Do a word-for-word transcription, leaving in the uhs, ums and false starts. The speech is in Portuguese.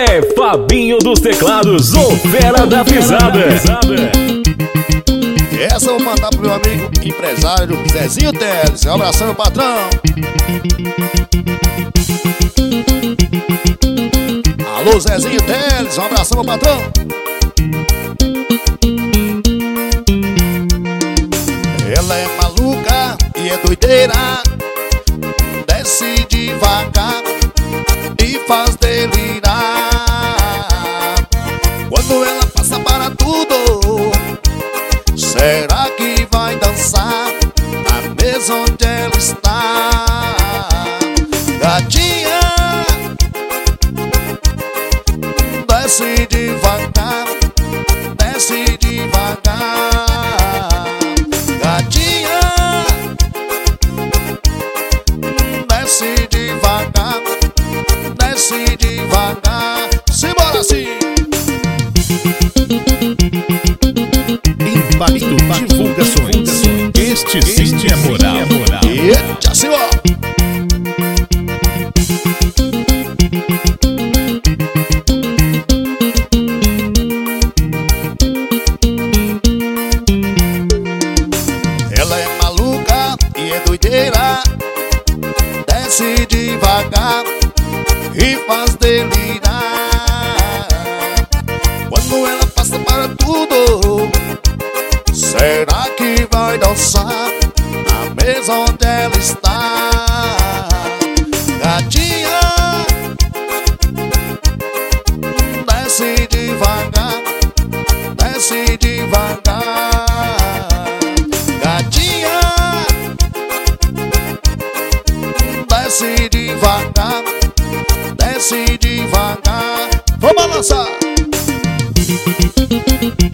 É Fabinho dos Teclados, o fera da pisada. Essa eu vou mandar pro meu amigo empresário Zezinho Teles. Um abração, meu patrão. Alô, Zezinho Teles, um abração, meu patrão. Ela é maluca e é doideira, desce devagar e faz delirar. Quando ela passa para tudo, será que vai dançar na mesa onde ela está? Gatinha, desce devagar, desce devagar. Gatinha, desce devagar, desce devagar. Simbora assim. Impacto Divulgações. Este sim é moral. Eita, simbora. Ela é maluca e é doideira, desce devagar e faz delirar. Quando ela passa para tudo, será que vai dançar na mesa onde ela está? Gatinha, desce devagar, desce devagar. Gatinha, desce devagar, desce devagar. Vamos balançar.